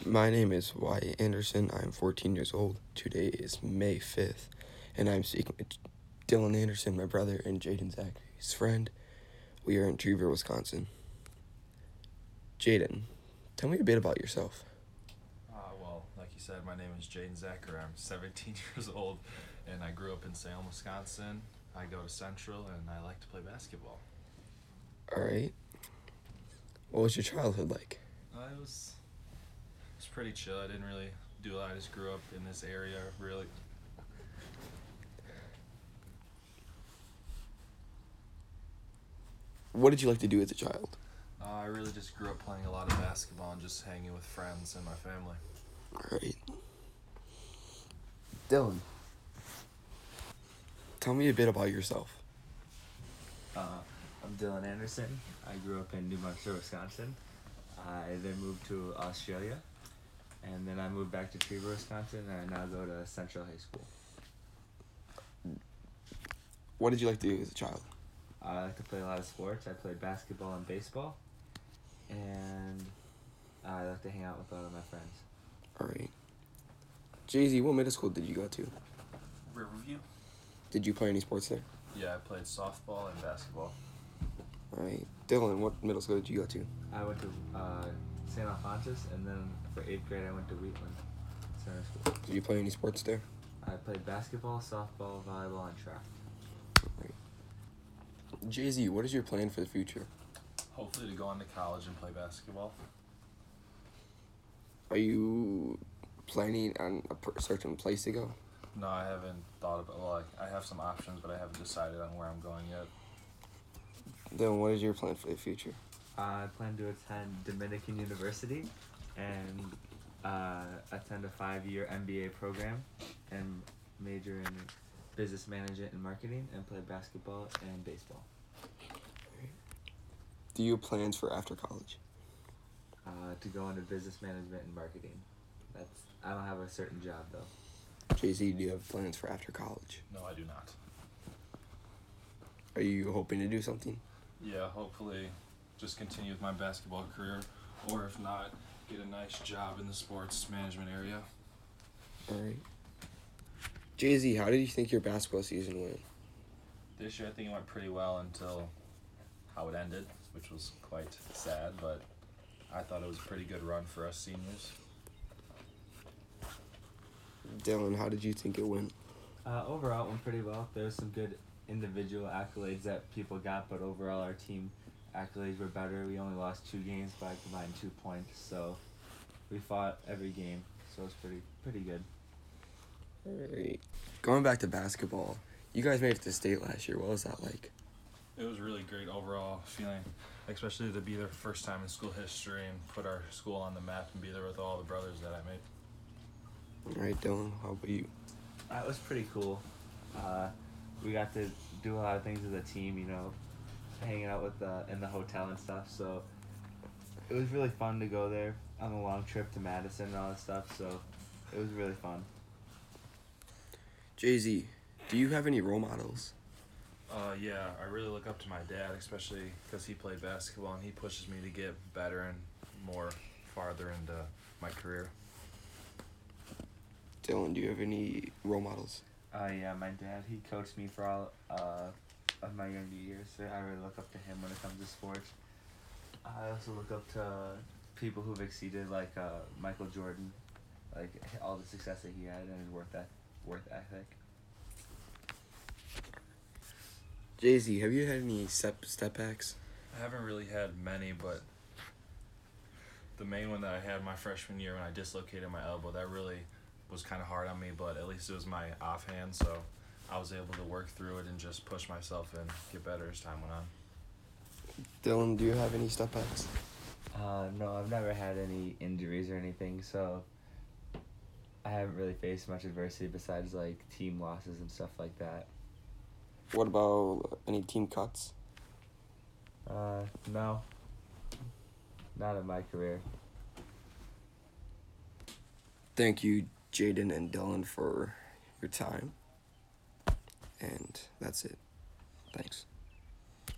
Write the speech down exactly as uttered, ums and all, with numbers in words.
My name is Wyatt Anderson. I'm fourteen years old. Today is May fifth, and I'm speaking with Dylan Anderson, my brother, and Jaden Zachary's friend. We are in Treeville, Wisconsin. Jaden, tell me a bit about yourself. Uh, well, like you said, my name is Jaden Zachary. I'm seventeen years old, and I grew up in Salem, Wisconsin. I go to Central, and I like to play basketball. All right. What was your childhood like? Uh, it was it was pretty chill. I didn't really do a lot. I just grew up in this area, really. What did you like to do as a child? Uh, I really just grew up playing a lot of basketball and just hanging with friends and my family. All right. Dylan, tell me a bit about yourself. Uh, I'm Dylan Anderson. I grew up in New Market, Wisconsin. I then moved to Australia, and then I moved back to Treeville, Wisconsin, and I now go to Central High School. What did you like to do as a child? I like to play a lot of sports. I played basketball and baseball, and I like to hang out with a lot of my friends. All right. Jay Z, what middle school did you go to? Riverview? Did you play any sports there? Yeah, I played softball and basketball. All right. Dylan, what middle school did you go to? I went to uh, Saint Alphonsus, and then for eighth grade I went to Wheatland Center School. Did you play any sports there? I played basketball, softball, volleyball, and track. Jay Z, what is your plan for the future? Hopefully to go on to college and play basketball. Are you planning on a per- certain place to go? No, I haven't thought about. Well, I, I have some options, but I haven't decided on where I'm going yet. Then what is your plan for the future? I plan to attend Dominican University and uh, attend a five-year M B A program and major in business management and marketing and play basketball and baseball. Do you have plans for after college? Uh, to go into business management and marketing. That's I don't have a certain job though. Jay Z, do you have plans for after college? No, I do not. Are you hoping to do something? Yeah, hopefully just continue with my basketball career, or if not, get a nice job in the sports management area. All right. Jay Z, how did you think your basketball season went? This year I think it went pretty well until how it ended, which was quite sad, but I thought it was a pretty good run for us seniors. Dylan, how did you think it went? Uh, overall, it went pretty well. There was some good individual accolades that people got, but overall our team accolades were better. We only lost two games by a combined two points, so we fought every game, so it was pretty pretty good. All right. Going back to basketball, you guys made it to state last year. What was that like? It was really great overall feeling, especially to be there first time in school history and put our school on the map and be there with all the brothers that I made. All right, Dylan, how about you? Uh, it was pretty cool. Uh, we got to do a lot of things as a team, you know, hanging out with the in the hotel and stuff. So it was really fun to go there on a long trip to Madison and all that stuff. So it was really fun. Jay Z, do you have any role models? Uh, yeah, I really look up to my dad, especially because he played basketball and he pushes me to get better and more farther into my career. Dylan, do you have any role models? Uh, yeah, my dad, he coached me for all uh, of my younger years. So I really look up to him when it comes to sports. I also look up to people who've exceeded, like uh, Michael Jordan, like all the success that he had and his work that work ethic. Jay Z, have you had any step step backs? I haven't really had many, but the main one that I had my freshman year when I dislocated my elbow, that really was kind of hard on me, but at least it was my offhand, so I was able to work through it and just push myself and get better as time went on. Dylan, do you have any step backs? Uh, no, I've never had any injuries or anything, so I haven't really faced much adversity besides like team losses and stuff like that. What about any team cuts? Uh, no, not in my career. Thank you, Jaden and Dylan, for your time. And that's it. Thanks.